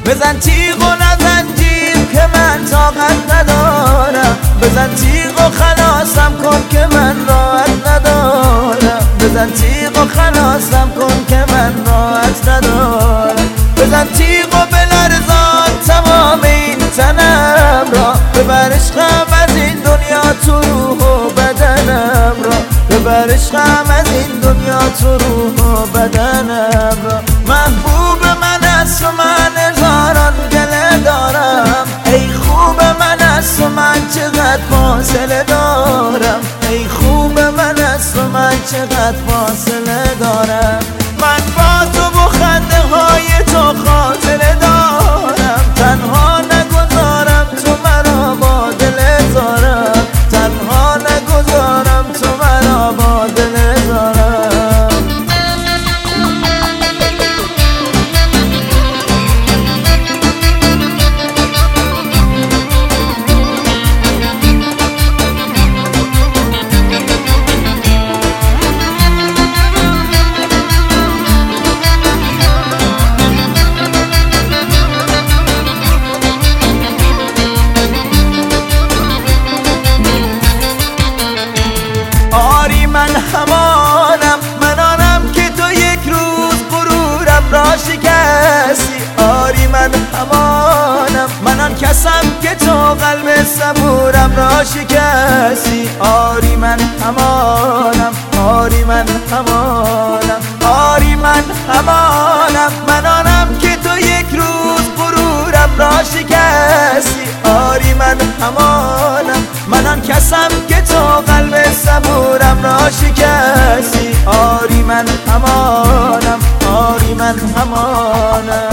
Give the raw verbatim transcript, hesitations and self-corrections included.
بزن تیغ و نزنجیر که من طاقت ندارم، بزن تیغ و خلاصم کن که من راحت ندارم، بزن تیغ و خلاصم کن که من راحت ندارم، بزن تیغ و بلرزان تمام این تنم را، ببر عشقم از این دنیا تو روح و بدنم را، ببر عشقم از این دنیا تو روح و بدنم را. محبوب من است و من هزاران گله دارم، ای خوب من است و من چقدر فاصله دارم، ای خوب من است و من چقدر فاصله دارم. من با تو و خنده های تو خاطره دارم، تنها نگذارم تو مرا با دل زارم، تنها نگذارم تو مرا با دل زارم. من همانم، من آنم که تو یک روز غرورم را شکستی. آری من همانم، من آن کسم که تو قلب صبورم را شکستی. آری من همانم، آری من همانم، آری من همانم، من آنم که تو یک روز غرورم را شکستی. آری من همانم، من آن کسم که تو قلب صبورم را شکستی. آری من همانم، آری من همانم.